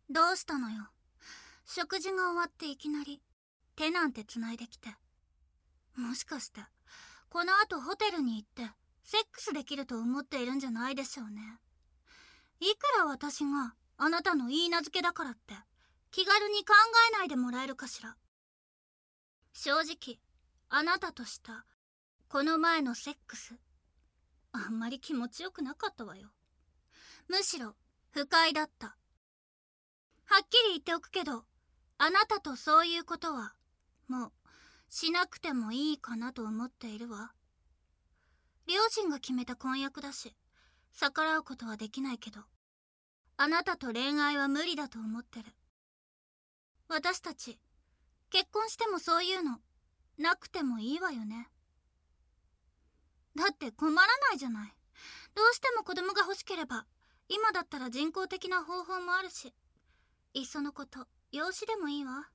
どうしたのよ。食事が終わっていきなり手なんてつないできて。もしかしてこの後ホテルに行ってセックスできると思っているんじゃないでしょうね。いくら私があなたの言い名付けだからって気軽に考えないでもらえるかしら。正直あなたとしたこの前のセックス、あんまり気持ちよくなかったわよ。むしろ不快だった。はっきり言っておくけど、あなたとそういうことはもうしなくてもいいかなと思っているわ。両親が決めた婚約だし逆らうことはできないけど、あなたと恋愛は無理だと思ってる。私たち結婚してもそういうのなくてもいいわよね。だって困らないじゃない。どうしても子供が欲しければ今だったら人工的な方法もあるし、いっそのこと養子でもいいわ。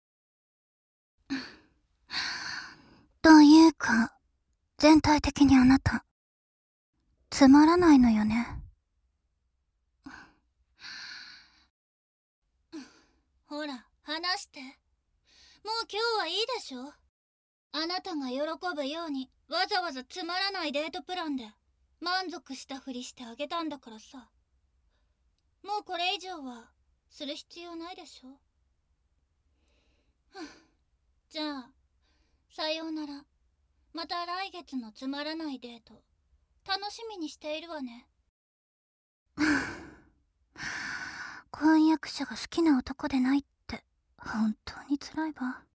というか全体的にあなたつまらないのよね。ほら話して。もう今日はいいでしょ。あなたが喜ぶようにわざわざつまらないデートプランで満足したふりしてあげたんだからさ。もうこれ以上はする必要ないでしょ。じゃあさようなら。また来月のつまらないデート楽しみにしているわね。婚約者が好きな男でないって本当に辛いわ。